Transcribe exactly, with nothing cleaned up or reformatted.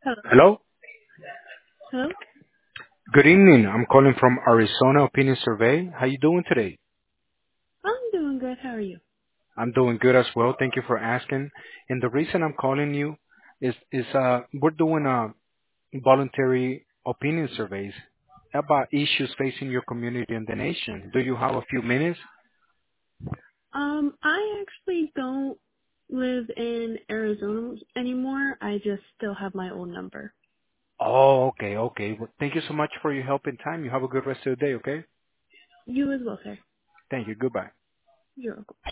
Hello. Hello. Hello. Good evening. I'm calling from Arizona Opinion Survey. How you doing today? I'm doing good. How are you? I'm doing good as well. Thank you for asking. And the reason I'm calling you is is uh we're doing uh voluntary opinion surveys about issues facing your community and the nation. Do you have a few minutes? Um, I actually don't live in Arizona anymore. I just still have my old number. Oh, okay, okay. Well, thank you so much for your help and time. You have a good rest of the day, okay? You as well, sir. Thank you. Goodbye. You're welcome.